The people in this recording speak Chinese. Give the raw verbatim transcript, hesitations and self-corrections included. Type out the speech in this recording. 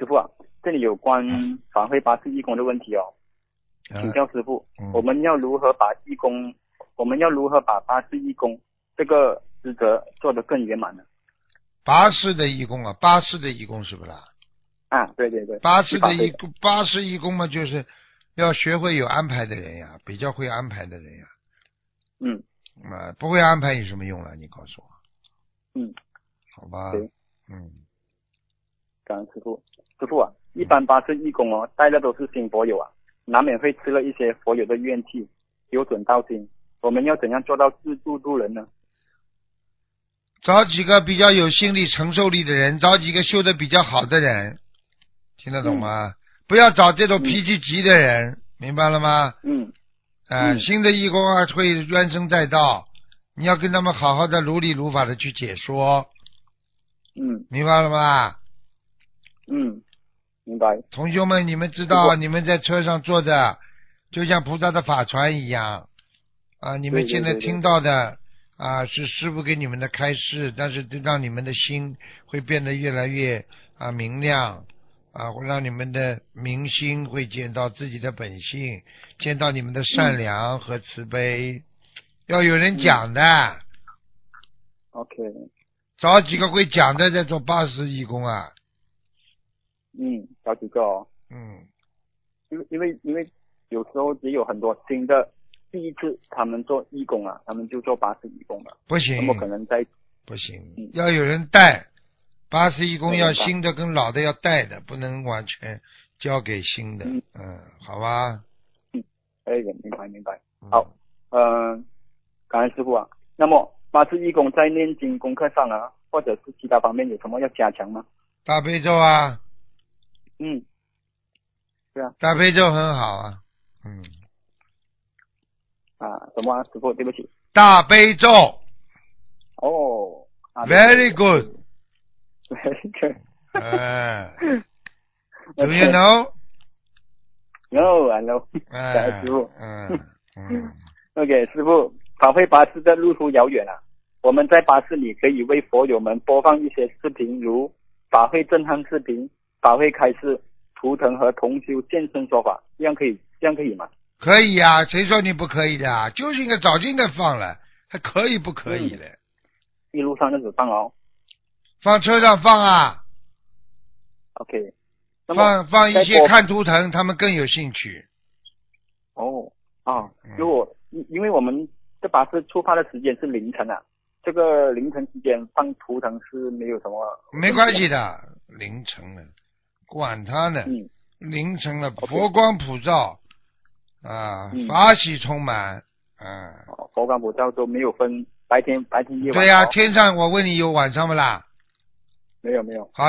傅啊，这里有关法会八字义工的问题哦，请教师傅， 嗯、 我们要如何把义工，我们要如何把八字义工这个职责做得更圆满呢？ 八世的义工啊，八世的义工是不是？ 啊，对对对， 八世的义工，八世义工嘛，就是要学会有安排的人呀，比较会安排的人呀。 嗯。 啊，不会安排有什么用了？你告诉我。 嗯。 好吧。 对。 嗯。 感恩师傅，师傅啊，一般八字义工哦，带的都是新佛友啊，难免会吃了一些佛友的怨气，有损道心。我们要怎样做到自助助人呢？ 找几个比较有心理承受力的人，找几个修得比较好的人，听得懂吗？嗯、不要找这种脾气急的人，嗯、明白了吗？ 嗯。 呃、 嗯， 新的义工啊会冤声载道，你要跟他们好好的如理如法的去解说。 嗯。 明白了吗？ 嗯，明白。 同学们，你们知道你们在车上坐的就像菩萨的法船一样啊！你们现在听到的啊是师父给你们的开示，但是让你们的心会变得越来越啊明亮啊，会让你们的明心会见到自己的本性，见到你们的善良和慈悲。嗯、要有人讲的。 嗯、OK。 找几个会讲的在做八十义工啊。 嗯，找几个哦。 嗯。 因为因为因为有时候也有很多新的，第一次他们做义工啊，他们就做八十义工了。 不行。 那么可能在不行， 嗯、 要有人带。八十义工要新的跟老的要带的，不能完全交给新的。嗯, 嗯，好吧。 嗯，可以，明白明白。好，嗯、呃，感恩师傅啊。那么八字义工在念经功课上啊，或者是其他方面有什么要加强吗？ 大悲咒啊。 嗯，对啊。 大悲咒很好啊。嗯。 啊，什么啊，师傅？对不起。 大悲咒。 哦。 Very good. Very good. 呃、uh, ，Do you know? No, I know. 感恩师傅。 嗯嗯。 OK， 师傅，法会巴士的路途遥远啊，我们在巴士里可以为佛友们播放一些视频，如法会震撼视频、法会开示、图腾和同修现身说法，这样可以，这样可以吗？ 可以呀、啊，谁说你不可以的、啊？就是应该早就应该放了，还可以不可以的？嗯、 一路上就只放哦。 放车上放啊。 OK。 放放一些看图腾，他们更有兴趣。 哦啊，如果因为我们这巴士出发的时间是凌晨啊，这个凌晨时间放图腾是没有什么。 没关系的，凌晨了，管他呢。 嗯。 凌晨了， okay. 佛光普照啊， 嗯、 法喜充满。嗯、 哦，佛光普照都没有分白天白天夜晚。 对呀、啊，天上我问你有晚上不啦？ 没有没有。 好。